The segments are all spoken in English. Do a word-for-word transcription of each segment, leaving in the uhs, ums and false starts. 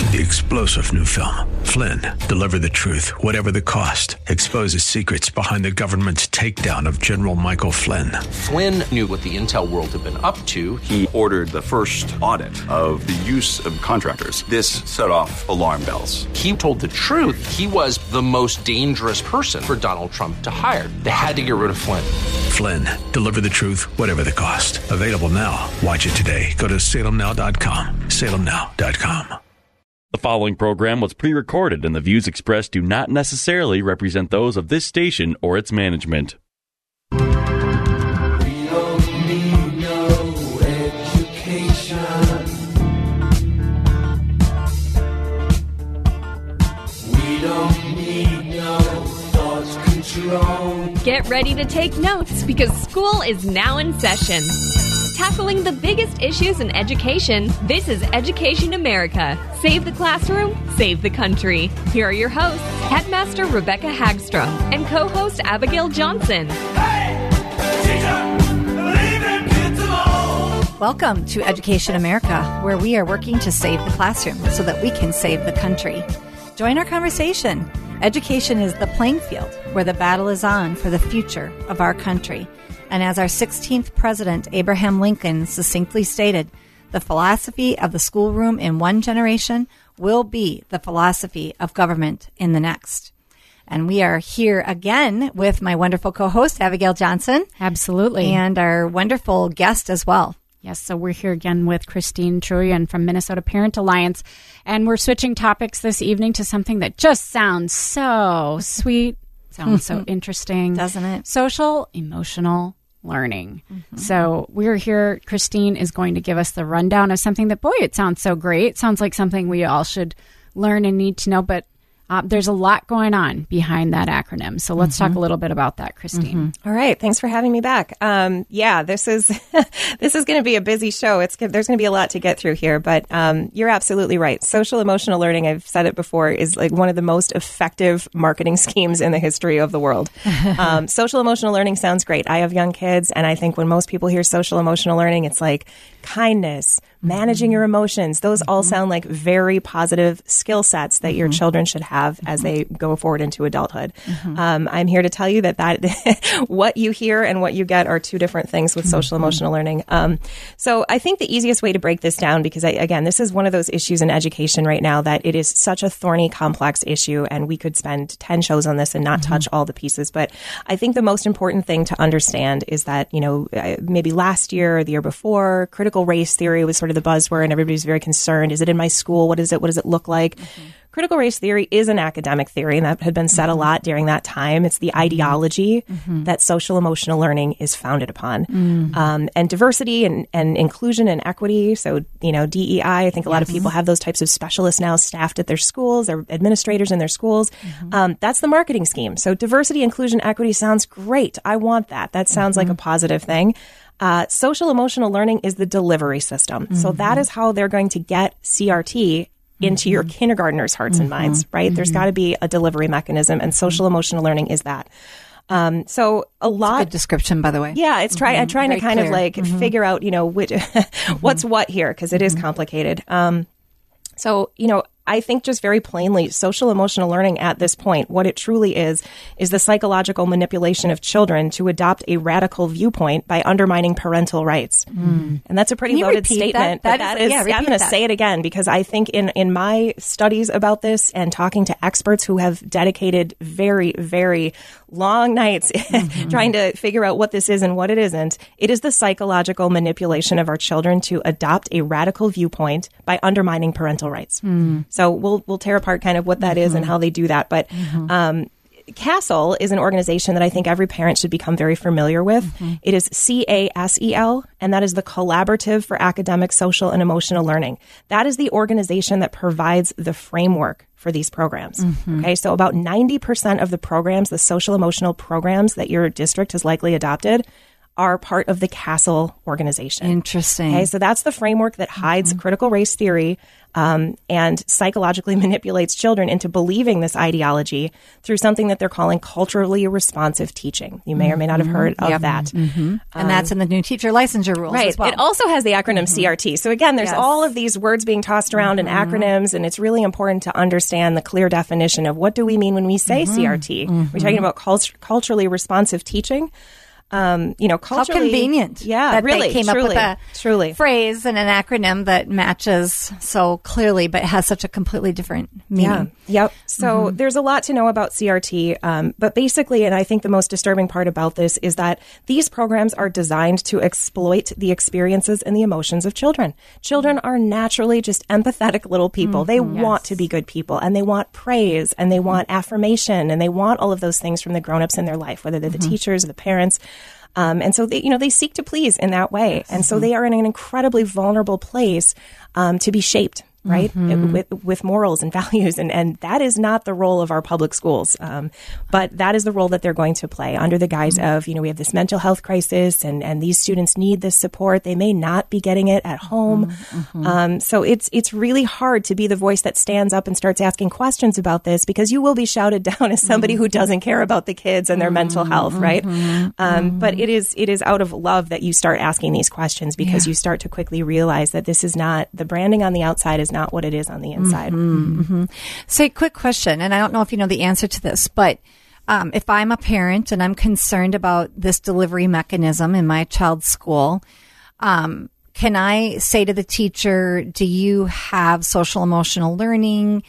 The explosive new film, Flynn, deliver the truth, whatever the cost, exposes secrets behind the government's takedown of General Michael Flynn. Flynn knew what the intel world had been up to. He ordered the first audit of the use of contractors. This set off alarm bells. He told the truth. He was the most dangerous person for Donald Trump to hire. They had to get rid of Flynn. Flynn, deliver the truth, whatever the cost. Available now. Watch it today. Go to salem now dot com. salem now dot com. The following program was pre-recorded, and the views expressed do not necessarily represent those of this station or its management. We don't need no education. We don't need no thought control. Get ready to take notes because school is now in session. Tackling the biggest issues in education, this is Education America. Save the classroom, save the country. Here are your hosts, Headmaster Rebecca Hagstrom and co-host Abigail Johnson. Hey, teacher, leave them kids alone. Welcome to Education America, where we are working to save the classroom so that we can save the country. Join our conversation. Education is the playing field where the battle is on for the future of our country. And as our sixteenth president, Abraham Lincoln, succinctly stated, the philosophy of the schoolroom in one generation will be the philosophy of government in the next. And we are here again with my wonderful co-host, Abigail Johnson. Absolutely. And our wonderful guest as well. Yes, so we're here again with Christine Truian from Minnesota Parent Alliance. And we're switching topics this evening to something that just sounds so sweet, sounds so interesting. Doesn't it? Social emotional learning. Mm-hmm. So we're here. Christine is going to give us the rundown of something that, boy, it sounds so great. It sounds like something we all should learn and need to know, but uh, there's a lot going on behind that acronym. So let's mm-hmm. talk a little bit about that, Christine. Mm-hmm. All right. Thanks for having me back. Um, yeah, this is this is going to be a busy show. It's there's going to be a lot to get through here, but um, you're absolutely right. Social emotional learning, I've said it before, is like one of the most effective marketing schemes in the history of the world. um, social emotional learning sounds great. I have young kids, and I think when most people hear social emotional learning, it's like kindness, managing your emotions. Those all sound like very positive skill sets that your children should have as they go forward into adulthood. Um, I'm here to tell you that, that what you hear and what you get are two different things with social emotional learning. Um, so I think the easiest way to break this down, because I, again, this is one of those issues in education right now that it is such a thorny, complex issue, and we could spend ten shows on this and not touch all the pieces. But I think the most important thing to understand is that, you know, maybe last year or the year before, critical race theory was sort of the buzzword, and everybody's very concerned. Is it in my school? What is it? What does it look like? Mm-hmm. Critical race theory is an academic theory, and that had been said a lot during that time. It's the ideology mm-hmm. that social emotional learning is founded upon. Mm-hmm. Um, and diversity and, and inclusion and equity, so, you know, D E I, I think a yes. lot of people have those types of specialists now staffed at their schools, or administrators in their schools. Mm-hmm. Um, that's the marketing scheme. So diversity, inclusion, equity sounds great. I want that. That sounds mm-hmm. like a positive thing. Uh, social emotional learning is the delivery system. Mm-hmm. So that is how they're going to get C R T into mm-hmm. your kindergartners' hearts mm-hmm. and minds, right? Mm-hmm. There's got to be a delivery mechanism, and social emotional learning is that. Um, so a lot. That's a good description, by the way. Yeah, it's try, mm-hmm. I'm trying Very to kind clear. of like mm-hmm. figure out, you know, which, what's what here, because it is complicated. Um, so, you know, I think just very plainly, social emotional learning at this point, what it truly is, is the psychological manipulation of children to adopt a radical viewpoint by undermining parental rights. Mm. And that's a pretty loaded statement. That? But that that is, is yeah, I'm going to say it again, because I think in, in my studies about this and talking to experts who have dedicated very, very long nights mm-hmm. trying to figure out what this is and what it isn't, it is the psychological manipulation of our children to adopt a radical viewpoint by undermining parental rights. Mm. So we'll we'll tear apart kind of what that mm-hmm. is and how they do that. But mm-hmm. um, CASEL is an organization that I think every parent should become very familiar with. Mm-hmm. It is C A S E L, and that is the Collaborative for Academic, Social, and Emotional Learning. That is the organization that provides the framework for these programs. Mm-hmm. Okay, so about ninety percent of the programs, the social emotional programs that your district has likely adopted, are part of the CASEL organization. Interesting. Okay, so that's the framework that hides Mm-hmm. critical race theory um, and psychologically manipulates children into believing this ideology through something that they're calling culturally responsive teaching. You may or may not have heard of Yep. that. Mm-hmm. And that's in the new teacher licensure rules Right. as well. It also has the acronym C R T. So again, there's Yes. all of these words being tossed around and acronyms, and it's really important to understand the clear definition of what do we mean when we say C R T. We're talking about cult- culturally responsive teaching. Um, you know, How culturally convenient. Yeah, that really, they came truly, up with a truly. phrase and an acronym that matches so clearly, but has such a completely different meaning. Yeah. Yep. So there's a lot to know about C R T. Um, but basically, and I think the most disturbing part about this is that these programs are designed to exploit the experiences and the emotions of children. Children are naturally just empathetic little people. They want to be good people, and they want praise, and they want affirmation, and they want all of those things from the grown-ups in their life, whether they're the teachers or the parents. Um, and so they, you know, they seek to please in that way. And so they are in an incredibly vulnerable place um, to be shaped, right, Mm-hmm. with, with morals and values. And, and that is not the role of our public schools. Um, but that is the role that they're going to play under the guise Mm-hmm. of, you know, we have this mental health crisis and, and these students need this support. They may not be getting it at home. Mm-hmm. Um, so it's, it's really hard to be the voice that stands up and starts asking questions about this, because you will be shouted down as somebody who doesn't care about the kids and their mental health, right? Um, but it is, it is out of love that you start asking these questions, because you start to quickly realize that this is not, the branding on the outside is not what it is on the inside. Say, quick question, and I don't know if you know the answer to this, but um, if I'm a parent and I'm concerned about this delivery mechanism in my child's school, um, can I say to the teacher, do you have social emotional learning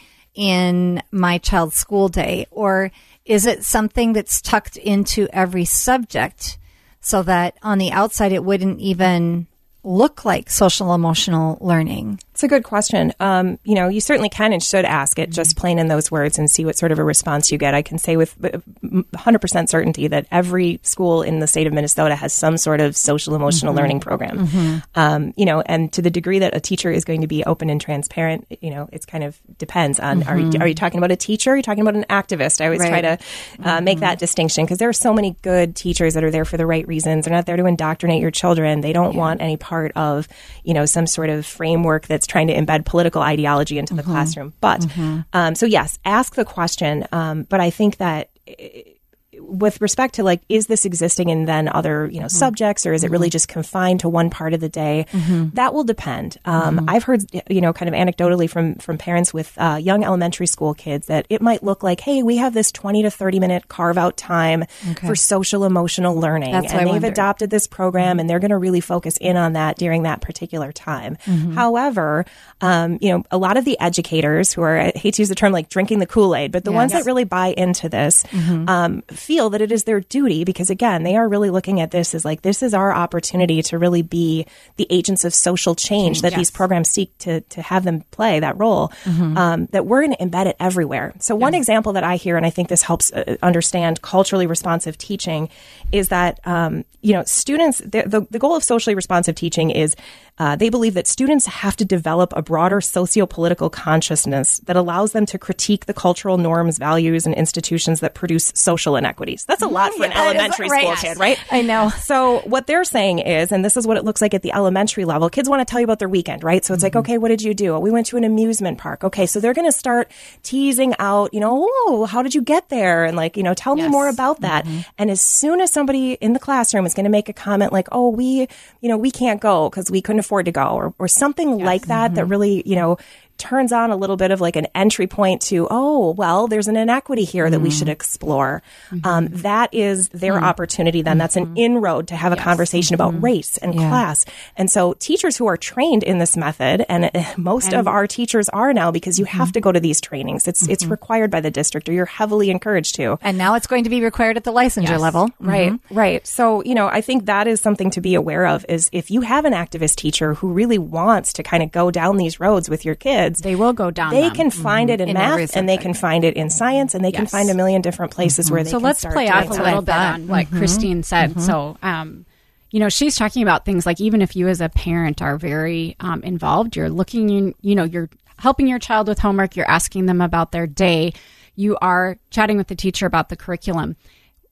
in my child's school day? Or is it something that's tucked into every subject so that on the outside it wouldn't even look like social emotional learning? It's a good question. Um, you know, you certainly can and should ask it just plain in those words and see what sort of a response you get. I can say with one hundred percent certainty that every school in the state of Minnesota has some sort of social emotional learning program. Um, you know, and to the degree that a teacher is going to be open and transparent, you know, it's kind of depends on, are, you, are you talking about a teacher? Or are you talking about an activist? I always Right. try to uh, make that distinction, because there are so many good teachers that are there for the right reasons. They're not there to indoctrinate your children. They don't want any part of, you know, some sort of framework that's trying to embed political ideology into the classroom. But um, so yes, ask the question. Um, but I think that i- with respect to, like, is this existing in then other, you know, subjects, or is it really just confined to one part of the day? That will depend. Um, I've heard, you know, kind of anecdotally from, from parents with uh, young elementary school kids that it might look like, hey, we have this twenty to thirty minute carve out time Okay. for social emotional learning. That's what I and they've wondered. adopted this program, and they're going to really focus in on that during that particular time. However, um, you know, a lot of the educators who are, I hate to use the term like drinking the Kool-Aid, but the ones that really buy into this um, feel that it is their duty, because again, they are really looking at this as like, this is our opportunity to really be the agents of social change that these programs seek to, to have them play that role, um, that we're going to embed it everywhere. So one example that I hear, and I think this helps uh, understand culturally responsive teaching, is that, um, you know, students, the, the, the goal of socially responsive teaching is uh, they believe that students have to develop a broader socio-political consciousness that allows them to critique the cultural norms, values, and institutions that produce social inequities. That's a lot for an Yeah, that is elementary right. school kid, right? I know. So what they're saying is, and this is what it looks like at the elementary level, kids want to tell you about their weekend, right? So it's like, okay, what did you do? We went to an amusement park. Okay, so they're going to start teasing out, you know, oh, how did you get there? And like, you know, tell me more about that. And as soon as somebody in the classroom is going to make a comment like, oh, we, you know, we can't go because we couldn't afford to go, or, or something like that, that really, you know, turns on a little bit of like an entry point to, oh, well, there's an inequity here that we should explore. Um, that is their opportunity then. That's an inroad to have a conversation about race and Yeah. class. And so teachers who are trained in this method, and uh, most of our teachers are now, because you have to go to these trainings. It's it's required by the district, or you're heavily encouraged to. And now it's going to be required at the licensure level. Right, right. So, you know, I think that is something to be aware of, is if you have an activist teacher who really wants to kind of go down these roads with your kids, They will go down they them. can find it in, In every math, and they can find it in science, and they can Yes. find a million different places where they So can let's start play doing off a that. little bit that. on what Christine said. So, um, you know, she's talking about things like, even if you as a parent are very um, involved, you're looking in, you know, you're helping your child with homework, you're asking them about their day, you are chatting with the teacher about the curriculum.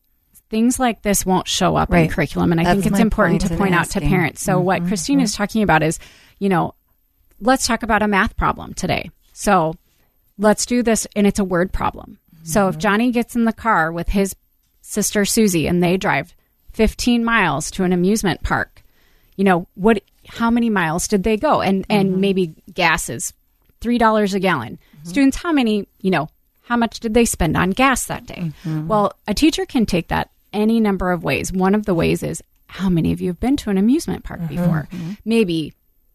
things like this won't show up Right. in curriculum. And I That's think it's my important point to in point out to asking. parents. So what Mhm, Christine mhm. is talking about is, you know, let's talk about a math problem today. So let's do this. And it's a word problem. So if Johnny gets in the car with his sister Susie and they drive fifteen miles to an amusement park, you know, what, how many miles did they go? And, and maybe gas is three dollars a gallon. Students, how many, you know, how much did they spend on gas that day? Well, a teacher can take that any number of ways. One of the ways is, how many of you have been to an amusement park before? Maybe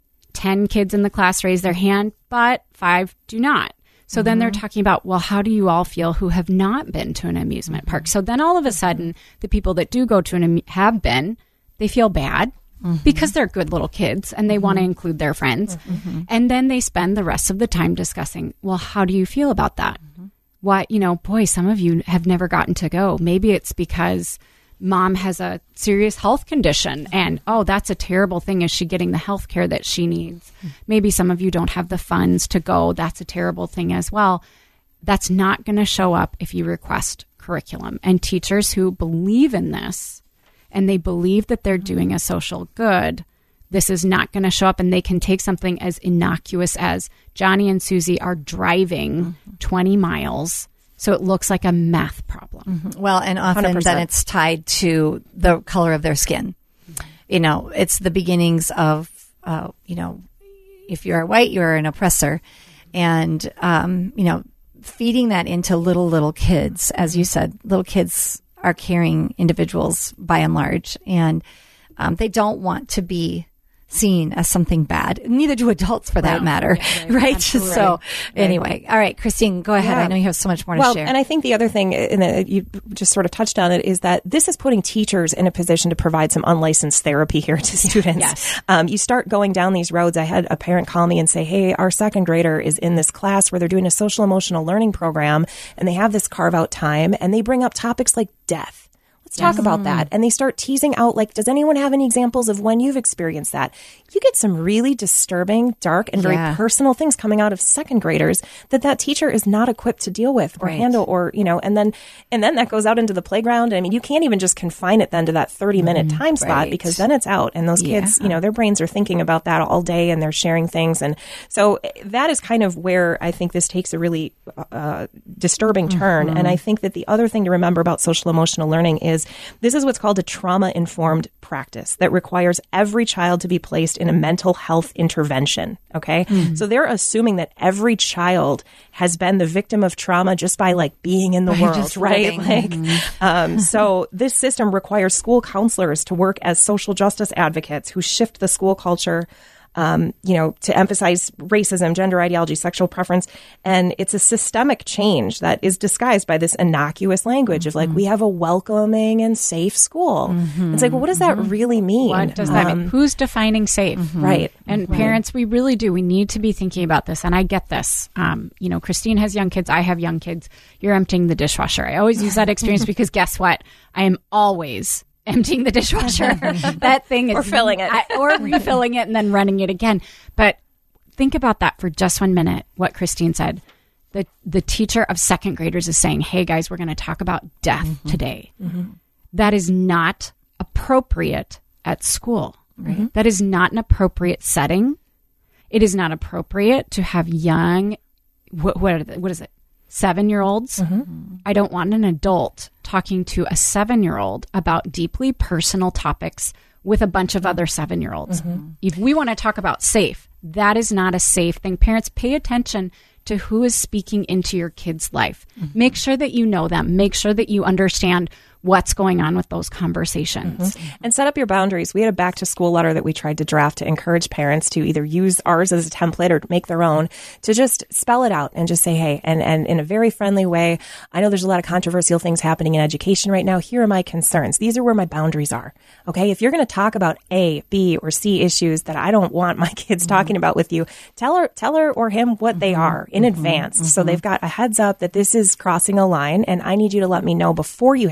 ten kids in the class raise their hand, but five do not. So then they're talking about, well, how do you all feel who have not been to an amusement park? So then all of a sudden, the people that do go to an amu- have been, they feel bad because they're good little kids and they want to include their friends. And then they spend the rest of the time discussing, well, how do you feel about that? Why, you know, boy, some of you have never gotten to go. Maybe it's because mom has a serious health condition and, oh, that's a terrible thing. Is she getting the health care that she needs? Maybe some of you don't have the funds to go. That's a terrible thing as well. That's not going to show up if you request curriculum. And teachers who believe in this and they believe that they're doing a social good, this is not going to show up, and they can take something as innocuous as Johnny and Susie are driving twenty miles. So it looks like a math problem. Well, and often one hundred percent. then it's tied to the color of their skin. You know, it's the beginnings of, uh, you know, if you're white, you're an oppressor. And, um, you know, feeding that into little, little kids, as you said, little kids are caring individuals by and large. And um, they don't want to be seen as something bad. Neither do adults, for that Right. matter. Yeah, right. Right? Absolutely. So Right. anyway, all right, Christine, go ahead. Yeah. I know you have so much more to Well, share. and I think the other thing, and uh, you just sort of touched on it, is that this is putting teachers in a position to provide some unlicensed therapy here to students. Yes. Um, you start going down these roads. I had a parent call me and say, hey, our second grader is in this class where they're doing a social emotional learning program, and they have this carve out time, and they bring up topics like death. Let's talk about that. And they start teasing out, like, does anyone have any examples of when you've experienced that? You get some really disturbing, dark, and very Yeah. personal things coming out of second graders that that teacher is not equipped to deal with or Right. handle, or, you know, and then, and then that goes out into the playground. I mean, you can't even just confine it then to that thirty minute time spot, Right. because then it's out, and those kids, you know, their brains are thinking about that all day, and they're sharing things. And so eh, that is kind of where I think this takes a really uh, disturbing turn. And I think that the other thing to remember about social emotional learning is this is what's called a trauma-informed practice that requires every child to be placed in a mental health intervention. Okay? So they're assuming that every child has been the victim of trauma just by like being in the By world, just right? living. Like, um, so this system requires school counselors to work as social justice advocates who shift the school culture, um, you know, to emphasize racism, gender ideology, sexual preference. And it's a systemic change that is disguised by this innocuous language of like, we have a welcoming and safe school. It's like, well, what does that really mean? What does that Um, mean? Who's defining safe? Right. And parents, we really do. We need to be thinking about this. And I get this. Um, you know, Christine has young kids. I have young kids. You're emptying the dishwasher. I always use that experience because guess what? I am always emptying the dishwasher. That thing is. Or filling it. I, or refilling it and then running it again. But think about that for just one minute, what Christine said. The, the teacher of second graders is saying, hey, guys, we're going to talk about death today. That is not appropriate at school. Right? That is not an appropriate setting. It is not appropriate to have young, what, what, are the, what is it, seven-year-olds? I don't want an adult talking to a seven-year-old about deeply personal topics with a bunch of other seven-year-olds. If we want to talk about safe, that is not a safe thing. Parents, pay attention to who is speaking into your kid's life. Make sure that you know them. Make sure that you understand what's going on with those conversations. And set up your boundaries. We had a back to school letter that we tried to draft to encourage parents to either use ours as a template or make their own, to just spell it out and just say, hey, and, and in a very friendly way, I know there's a lot of controversial things happening in education right now. Here are my concerns. These are where my boundaries are. Okay. If you're going to talk about A, B, or C issues that I don't want my kids talking about with you, tell her, tell her or him what they are in advance. So they've got a heads up that this is crossing a line, and I need you to let me know before you have these conversations.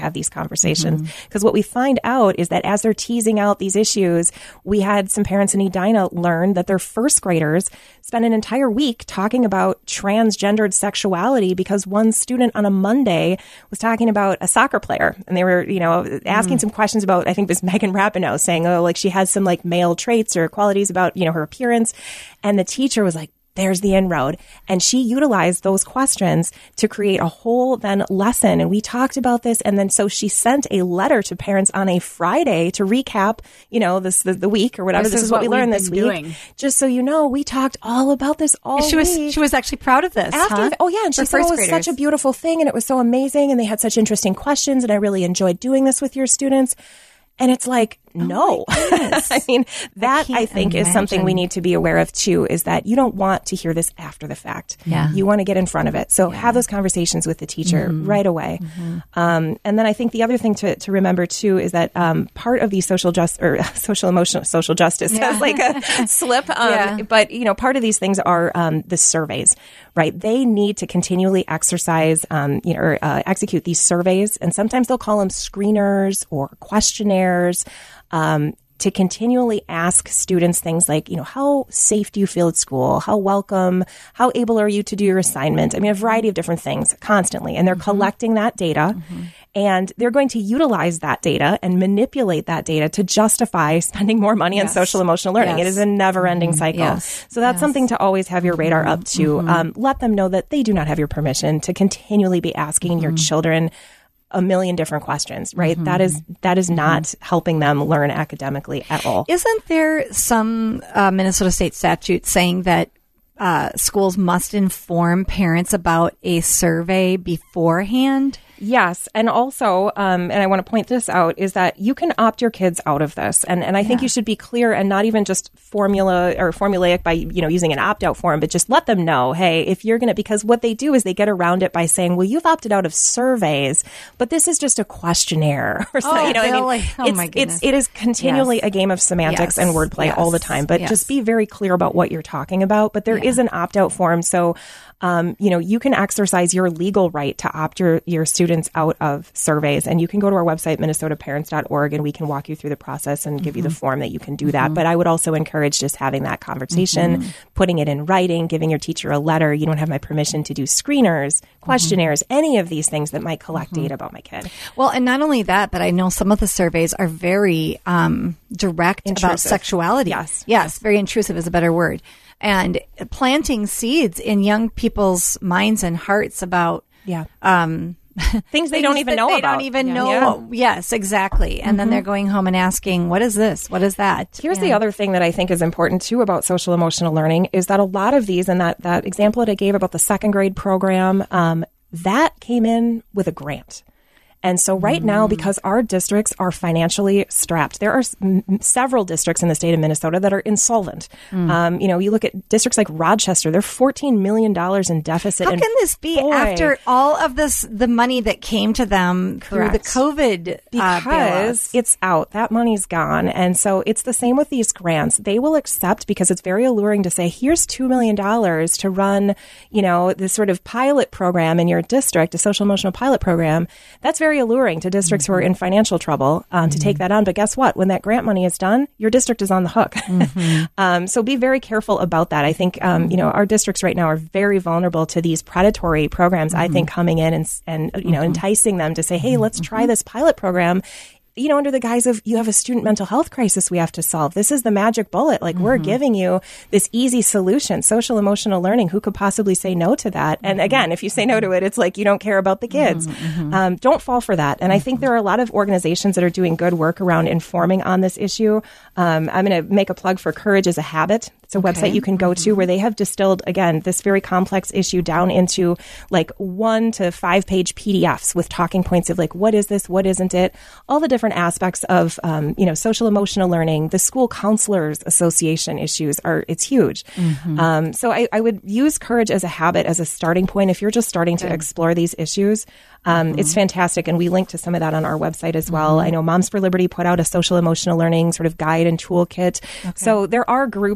conversations. Because mm-hmm. what we find out is that as they're teasing out these issues, we had some parents in Edina learn that their first graders spent an entire week talking about transgendered sexuality because one student on a Monday was talking about a soccer player. And they were, you know, asking mm. some questions about, I think it was Megan Rapinoe saying, oh, like she has some like male traits or qualities about, you know, her appearance. And the teacher was like, there's the inroad. And she utilized those questions to create a whole then lesson. And we talked about this. And then so she sent a letter to parents on a Friday to recap, you know, this the, the week or whatever. This, this is what, what we learned this week. Doing. Just so you know, we talked all about this all and she week. was she was actually proud of this. After, huh? Oh, yeah. And she said, oh, it was such a beautiful thing. And it was so amazing. And they had such interesting questions. And I really enjoyed doing this with your students. And it's like, no. Oh I mean, that I, I think imagine. is something we need to be aware of too, is that you don't want to hear this after the fact. Yeah. You want to get in front of it. So yeah. have those conversations with the teacher mm-hmm. right away. Mm-hmm. Um, and then I think the other thing to, to remember too is that um, part of the social just or social emotional social justice yeah. sounds like a slip. Um, yeah. But, you know, part of these things are um, the surveys, right? They need to continually exercise, um, you know, or uh, execute these surveys. And sometimes they'll call them screeners or questionnaires. Um, to continually ask students things like, you know, how safe do you feel at school? How welcome? How able are you to do your assignment? I mean, a variety of different things constantly. And they're mm-hmm. collecting that data mm-hmm. and they're going to utilize that data and manipulate that data to justify spending more money yes. on social emotional learning. Yes. It is a never ending mm-hmm. cycle. Yes. So that's yes. something to always have your radar up to. Mm-hmm. Um, let them know that they do not have your permission to continually be asking mm-hmm. your children a million different questions, right? Mm-hmm. That is that is not mm-hmm. helping them learn academically at all. Isn't there some uh, Minnesota state statute saying that uh, schools must inform parents about a survey beforehand? Yes. And also, um, and I want to point this out, is that you can opt your kids out of this. And and I yeah. think you should be clear and not even just formula or formulaic by, you know, using an opt-out form, but just let them know, hey, if you're going to, because what they do is they get around it by saying, well, you've opted out of surveys, but this is just a questionnaire. Or something. Oh, you know, really? I mean, oh it's, my goodness. It's, it is continually yes. a game of semantics yes. and wordplay yes. all the time, but yes. just be very clear about what you're talking about. But there yeah. is an opt-out form. So, um, you know, you can exercise your legal right to opt your, your students out of surveys, and you can go to our website, minnesota parents dot org, and we can walk you through the process and mm-hmm. give you the form that you can do that. Mm-hmm. But I would also encourage just having that conversation, mm-hmm. putting it in writing, giving your teacher a letter. You don't have my permission to do screeners, questionnaires, mm-hmm. any of these things that might collect mm-hmm. data about my kid. Well, and not only that, but I know some of the surveys are very um, direct intrusive. About sexuality. Yes. Yes, very intrusive is a better word. And planting seeds in young people's minds and hearts about yeah. um, things they don't even know they about. They don't even yeah. know. Yeah. Yes, exactly. And mm-hmm. then they're going home and asking, what is this? What is that? Here's and the other thing that I think is important too about social emotional learning is that a lot of these, and that, that example that I gave about the second grade program, um, that came in with a grant. And so right mm. now, because our districts are financially strapped, there are s- m- several districts in the state of Minnesota that are insolvent. Mm. Um, you know, you look at districts like Rochester, they're fourteen million dollars in deficit. How and can this be boy, after all of this, the money that came to them correct. through the COVID uh, Because it's out. That money's gone. And so it's the same with these grants. They will accept because it's very alluring to say, here's two million dollars to run, you know, this sort of pilot program in your district, a social emotional pilot program. That's very alluring to districts mm-hmm. who are in financial trouble um, to mm-hmm. take that on. But guess what? When that grant money is done, your district is on the hook. Mm-hmm. um, so be very careful about that. I think, um, you know, our districts right now are very vulnerable to these predatory programs, mm-hmm. I think, coming in and, and you know, mm-hmm. enticing them to say, hey, let's try mm-hmm. this pilot program. You know, under the guise of you have a student mental health crisis we have to solve. This is the magic bullet. Like mm-hmm. we're giving you this easy solution, social emotional learning. Who could possibly say no to that? Mm-hmm. And again, if you say no to it, it's like you don't care about the kids. Mm-hmm. Um, don't fall for that. And mm-hmm. I think there are a lot of organizations that are doing good work around informing on this issue. Um, I'm going to make a plug for Courage is a Habit. It's a okay. website you can go to where they have distilled, again, this very complex issue down into like one to five page P D Fs with talking points of like, what is this? What isn't it? All the different aspects of, um, you know, social emotional learning. The School Counselors Association issues are, it's huge. Mm-hmm. Um, so I, I would use Courage as a Habit as a starting point. If you're just starting to okay. explore these issues, um, mm-hmm. it's fantastic. And we link to some of that on our website as well. Mm-hmm. I know Moms for Liberty put out a social emotional learning sort of guide and toolkit. Okay. So there are groups, um,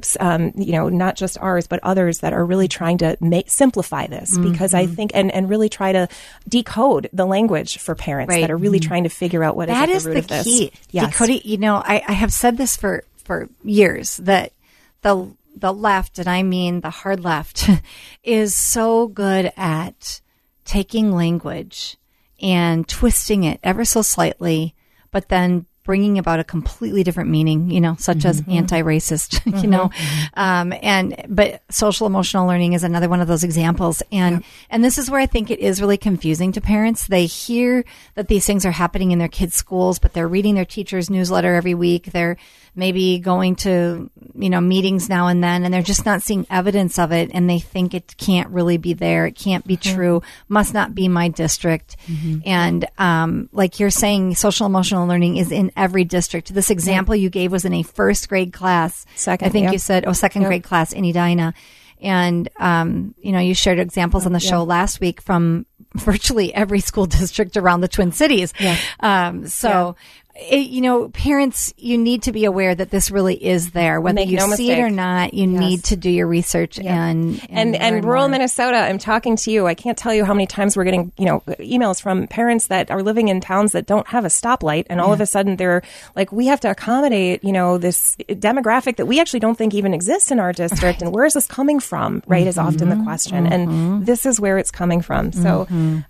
um, you know, not just ours, but others that are really trying to make simplify this Mm-hmm. because I think, and, and really try to decode the language for parents Right. that are really trying to figure out what That is is at the root the of this. key. Yes. Decoding, you know, I, I have said this for, for years that the the left, and I mean the hard left, is so good at taking language and twisting it ever so slightly, but then bringing about a completely different meaning, you know, such Mm-hmm. as anti-racist, you know, um, and, but social emotional learning is another one of those examples. And, and this is where I think it is really confusing to parents. They hear that these things are happening in their kids' schools, but they're reading their teacher's newsletter every week. They're maybe going to, you know, meetings now and then, and they're just not seeing evidence of it. And they think it can't really be there. It can't be Mm-hmm. true, must not be my district. And, um, like you're saying, social emotional learning is in every district. This example you gave was in a first grade class. Second, I think yep. you said, oh, second Yep. grade class in Edina. And, um, you know, you shared examples on the show last week from virtually every school district around the Twin Cities. Yeah. Um, so, it, you know, parents, you need to be aware that this really is there. Whether Make you no see it or mistake. not, you Yes. need to do your research Yeah. and, and and learn rural more. Minnesota, I'm talking to you. I can't tell you how many times we're getting, you know, emails from parents that are living in towns that don't have a stoplight, and all of a sudden they're like, we have to accommodate, you know, this demographic that we actually don't think even exists in our district, and where is this coming from? Right, is often the question, and this is where it's coming from. So,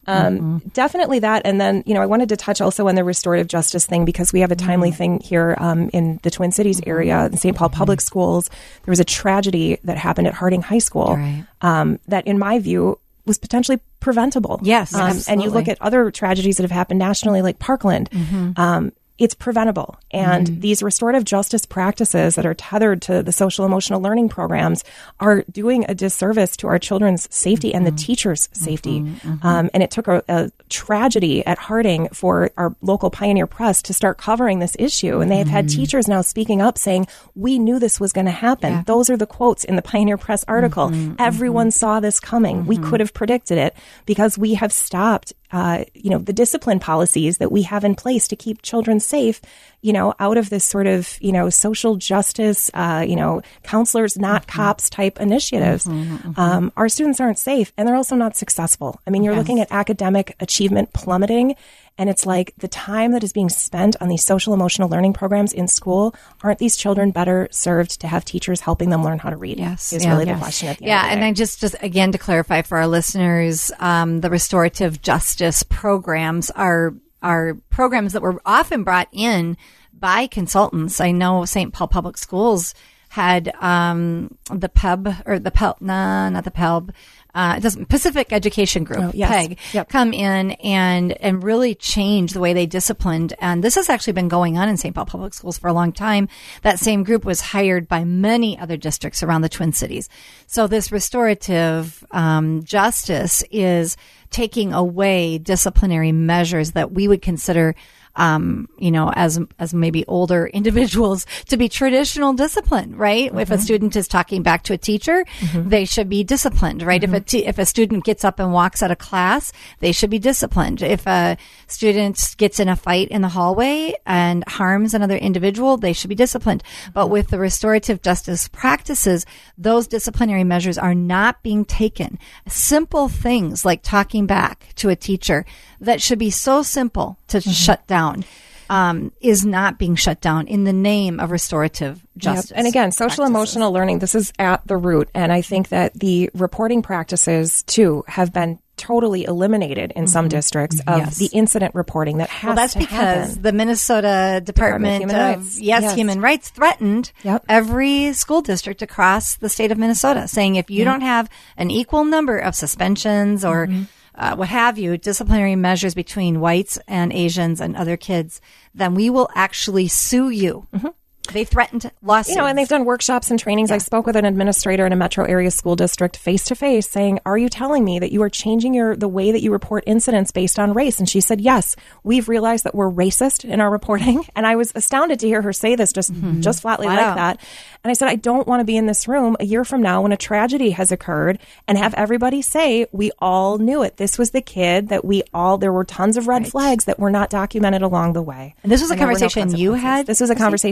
um, definitely that. And then, you know, I wanted to touch also on the restorative justice thing because we have a timely thing here um, in the Twin Cities area, in Saint Paul Public Schools. There was a tragedy that happened at Harding High School Right. um, that, in my view, was potentially preventable. Yes, um, and you absolutely. look at other tragedies that have happened nationally, like Parkland. Um, it's preventable. And these restorative justice practices that are tethered to the social emotional learning programs are doing a disservice to our children's safety and the teachers' safety. Um, and it took a, a tragedy at Harding for our local Pioneer Press to start covering this issue. And they have had teachers now speaking up saying, we knew this was going to happen. Those are the quotes in the Pioneer Press article. Everyone saw this coming. We could have predicted it because we have stopped Uh, you know, the discipline policies that we have in place to keep children safe, you know, out of this sort of, you know, social justice, uh, you know, counselors, not cops type initiatives. Um, our students aren't safe and they're also not successful. I mean, you're looking at academic achievement plummeting. And it's like the time that is being spent on these social emotional learning programs in school, aren't these children better served to have teachers helping them learn how to read? Yes. Is Yeah. really Yeah. the question at the Yeah, end of the and day. I just, just again to clarify for our listeners, um, the restorative justice programs are are programs that were often brought in by consultants. I know Saint Paul Public Schools had um, the P E B or the P E L, nah, not the P E L B. Uh, it doesn't Pacific Education Group, Oh, yes. P E G, Yep. come in and and really change the way they disciplined. And this has actually been going on in Saint Paul Public Schools for a long time. That same group was hired by many other districts around the Twin Cities. So this restorative um, justice is taking away disciplinary measures that we would consider um, you know, as, as maybe older individuals to be traditional discipline, right? If a student is talking back to a teacher, they should be disciplined, right? If a, t- if a student gets up and walks out of class, they should be disciplined. If a student gets in a fight in the hallway and harms another individual, they should be disciplined. But with the restorative justice practices, those disciplinary measures are not being taken. Simple things like talking back to a teacher that should be so simple to shut down. Um, is not being shut down in the name of restorative justice. Yep. And again, social practices. emotional learning, this is at the root. And I think that the reporting practices, too, have been totally eliminated in some districts of Yes. the incident reporting that has Well, that's to because happen. the Minnesota Department, Department of of, Human Rights. yes, Yes. Human Rights threatened Yep. every school district across the state of Minnesota, saying if you don't have an equal number of suspensions or uh, what have you, disciplinary measures between whites and Asians and other kids, then we will actually sue you. They threatened lawsuits. You know, and they've done workshops and trainings. I spoke with an administrator in a metro area school district face to face saying, are you telling me that you are changing your the way that you report incidents based on race? And she said, yes, we've realized that we're racist in our reporting. And I was astounded to hear her say this just, just flatly Wow. like that. And I said, I don't want to be in this room a year from now when a tragedy has occurred and have everybody say, we all knew it. This was the kid that we all, there were tons of red flags that were not documented along the way. And this was a And there were no conversation you consequences. had, This was a Chrissy? conversation that I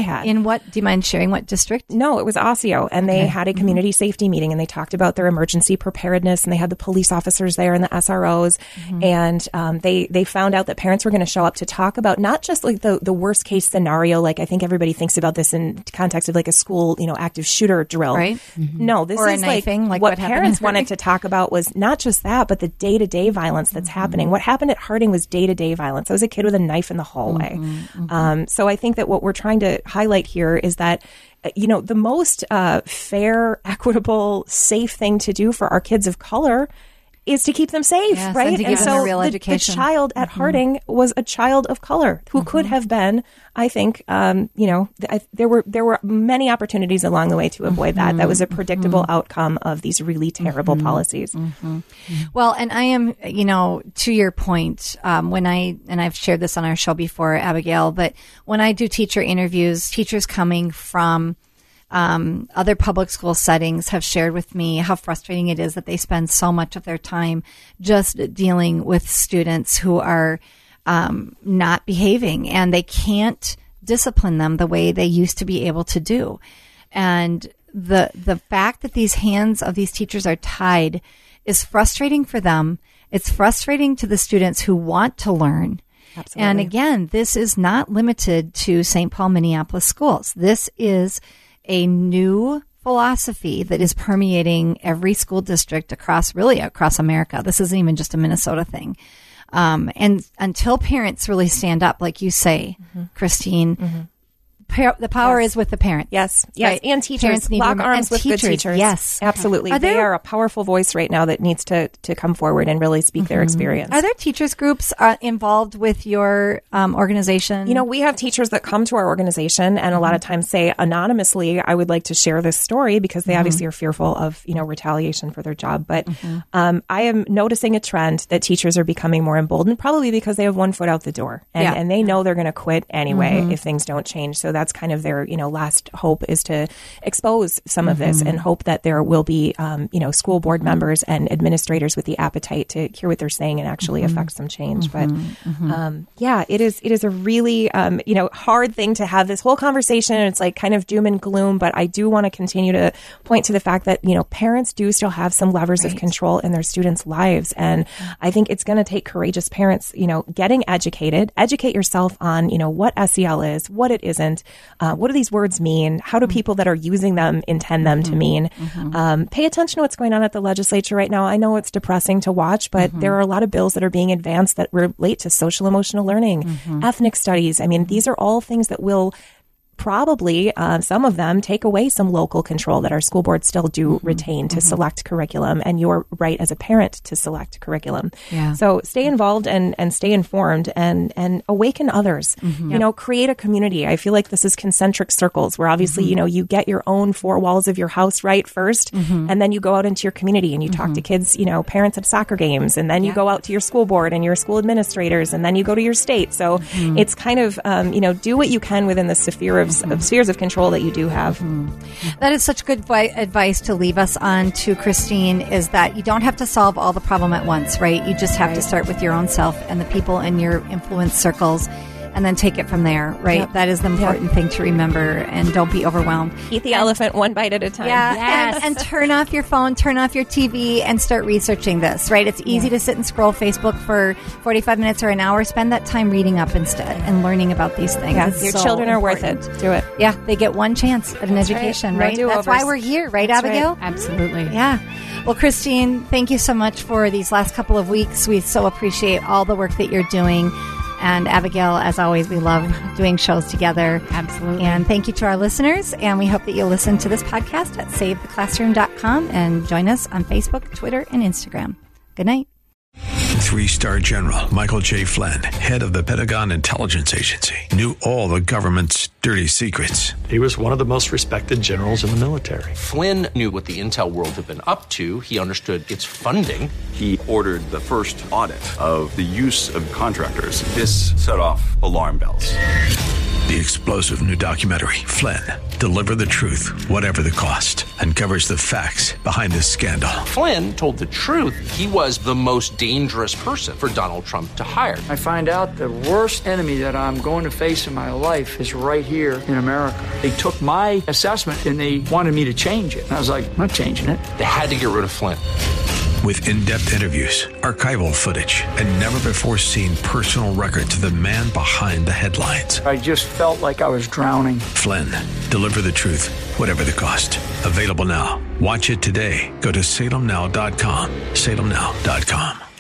had. In what, do you mind sharing what district? No, it was Osseo, and they Okay. had a community mm-hmm. safety meeting, and they talked about their emergency preparedness, and they had the police officers there and the S R Os, mm-hmm. and um, they they found out that parents were going to show up to talk about not just like the, the worst case scenario, like I think everybody thinks about this in context of like a school, you know, active shooter drill. Right. Mm-hmm. No, this or is a like, knifing, like what, what parents wanted to talk about was not just that, but the day-to-day violence that's mm-hmm. happening. What happened at Harding was day-to-day violence. I was a kid with a knife in the hallway. Mm-hmm. Mm-hmm. Um, so I think that what we're trying to highlight here is that, you know, the most uh, fair, equitable, safe thing to do for our kids of color is to keep them safe, yes, right? And to give them so a real the, education. the child at mm-hmm. Harding was a child of color who mm-hmm. could have been, I think, um, you know, th- I, there were there were many opportunities along the way to avoid mm-hmm. that. That was a predictable mm-hmm. outcome of these really terrible mm-hmm. policies. Mm-hmm. Well, and I am, you know, to your point, um, when I, and I've shared this on our show before, Abigail, but when I do teacher interviews, teachers coming from Um, other public school settings have shared with me how frustrating it is that they spend so much of their time just dealing with students who are um, not behaving, and they can't discipline them the way they used to be able to do. And the the fact that these hands of these teachers are tied is frustrating for them. It's frustrating to the students who want to learn. Absolutely. And again, this is not limited to Saint Paul, Minneapolis schools. This is a new philosophy that is permeating every school district across, really across America. This isn't even just a Minnesota thing. Um, and until parents really stand up, like you say, mm-hmm. Christine, mm-hmm. par- the power yes. is with the parent. Yes, yes, right? and teachers. Parents need Lock to arms with teachers, good teachers. Yes, absolutely. Are there, they are a powerful voice right now that needs to to come forward and really speak mm-hmm. their experience. Are there teachers groups uh, involved with your um, organization? You know, we have teachers that come to our organization and a lot of times say anonymously, I would like to share this story because they mm-hmm. obviously are fearful of, you know, retaliation for their job. But mm-hmm. um, I am noticing a trend that teachers are becoming more emboldened, probably because they have one foot out the door and, yeah. and they know they're going to quit anyway mm-hmm. if things don't change. So that's kind of their, you know, last hope is to expose some mm-hmm. of this and hope that there will be, um, you know, school board mm-hmm. members and administrators with the appetite to hear what they're saying and actually mm-hmm. affect some change. Mm-hmm. But mm-hmm. um, yeah, it is, it is a really, um, you know, hard thing to have this whole conversation. And it's like kind of doom and gloom, but I do want to continue to point to the fact that, you know, parents do still have some levers right. of control in their students' lives. And I think it's going to take courageous parents, you know, getting educated, educate yourself on, you know, what S E L is, what it isn't, uh, what do these words mean? How do people that are using them intend them mm-hmm. to mean? Mm-hmm. Um, pay attention to what's going on at the legislature right now. I know it's depressing to watch, but mm-hmm. there are a lot of bills that are being advanced that relate to social emotional learning, mm-hmm. ethnic studies. I mean, these are all things that will probably, uh, some of them take away some local control that our school boards still do mm-hmm. retain to mm-hmm. select curriculum and your right as a parent to select curriculum. Yeah. So stay involved and, and stay informed and, and awaken others. Mm-hmm. You know, create a community. I feel like this is concentric circles where obviously, mm-hmm. you know, you get your own four walls of your house right first, mm-hmm. and then you go out into your community and you talk mm-hmm. to kids, you know, parents at soccer games, and then you yeah. go out to your school board and your school administrators, and then you go to your state. So mm-hmm. it's kind of, um, you know, do what you can within the sphere of, mm-hmm. of spheres of control that you do have. Mm-hmm. That is such good vi- advice to leave us on to, Christine, is that you don't have to solve all the problem at once, right? You just have right. to start with your own self and the people in your influence circles, and then take it from there, right? Yep. That is the important yep. thing to remember, and don't be overwhelmed. Eat the and, elephant one bite at a time. Yeah, yes. and, and turn off your phone, turn off your T V, and start researching this, right? It's easy yeah. to sit and scroll Facebook for forty-five minutes or an hour. Spend that time reading up instead and learning about these things. Yeah, it's your so children are important. worth it. Do it. Yeah, they get one chance at an That's education, right? right? No That's why we're here, right, That's Abigail? Right. Absolutely. Yeah. Well, Christine, thank you so much for these last couple of weeks. We so appreciate all the work that you're doing. And Abigail, as always, we love doing shows together. Absolutely. And thank you to our listeners. And we hope that you'll listen to this podcast at save the classroom dot com and join us on Facebook, Twitter, and Instagram. Good night. Three-star General Michael J. Flynn, head of the Pentagon Intelligence Agency, knew all the government's dirty secrets. He was one of the most respected generals in the military. Flynn knew what the intel world had been up to. He understood its funding. He ordered the first audit of the use of contractors. This set off alarm bells. The explosive new documentary, Flynn, deliver the truth, whatever the cost, and covers the facts behind this scandal. Flynn told the truth. He was the most dangerous person for Donald Trump to hire. I find out the worst enemy that I'm going to face in my life is right here in America. They took my assessment and they wanted me to change it. And I was like, I'm not changing it. They had to get rid of Flynn. With in-depth interviews, archival footage, and never-before-seen personal records of the man behind the headlines. I just felt like I was drowning. Flynn, deliver the truth, whatever the cost. Available now. Watch it today. Go to salem now dot com. salem now dot com.